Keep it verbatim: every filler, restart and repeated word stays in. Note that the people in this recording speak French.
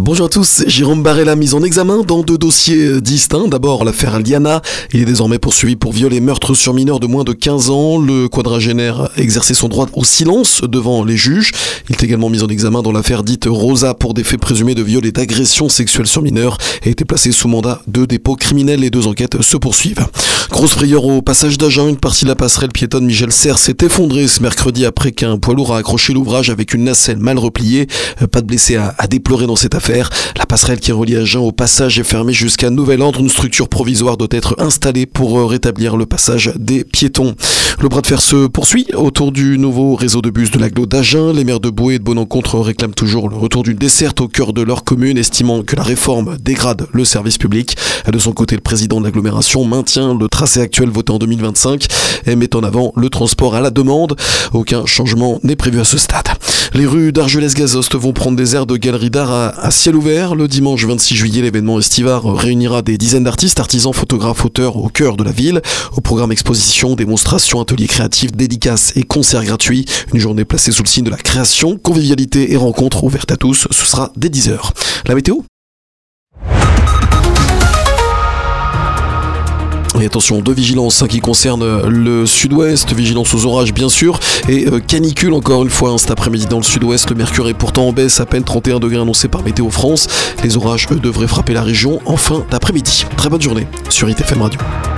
Bonjour à tous, Jérôme Barella mise en examen dans deux dossiers distincts. D'abord l'affaire Aliana, il est désormais poursuivi pour viol et meurtre sur mineur de moins de quinze ans. Le quadragénaire exerçait son droit au silence devant les juges. Il est également mis en examen dans l'affaire dite Rosa pour des faits présumés de viol et d'agression sexuelle sur mineur et a été placé sous mandat de dépôt criminel. Les deux enquêtes se poursuivent. Grosse frayeur au passage d'Agen, une partie de la passerelle piétonne Michel Serres s'est effondrée ce mercredi après qu'un poids lourd a accroché l'ouvrage avec une nacelle mal repliée. Pas de blessés à, à déplorer dans cette affaire. La passerelle qui relie Agen au passage est fermée jusqu'à nouvel ordre. Une structure provisoire doit être installée pour rétablir le passage des piétons. Le bras de fer se poursuit autour du nouveau réseau de bus de l'agglo d'Agen. Les maires de Boué et de Bonencontre réclament toujours le retour d'une desserte au cœur de leur commune, estimant que la réforme dégrade le service public. De son côté, le président de l'agglomération maintient le tracé actuel voté en deux mille vingt-cinq et met en avant le transport à la demande. Aucun changement n'est prévu à ce stade. Les rues d'Argelès-Gazost vont prendre des airs de galerie d'art à, à ciel ouvert. Le dimanche vingt-six juillet, l'événement estival réunira des dizaines d'artistes, artisans, photographes, auteurs au cœur de la ville. Au programme exposition, démonstrations, ateliers créatifs, dédicaces et concerts gratuits. Une journée placée sous le signe de la création, convivialité et rencontres ouvertes à tous. Ce sera dès dix heures. La météo ? Et attention, deux vigilances hein, qui concernent le sud-ouest, vigilance aux orages bien sûr, et euh, canicule encore une fois hein, cet après-midi dans le sud-ouest. Le mercure est pourtant en baisse, à peine trente et un degrés annoncés par Météo France. Les orages, eux, devraient frapper la région en fin d'après-midi. Très bonne journée sur I T F M Radio.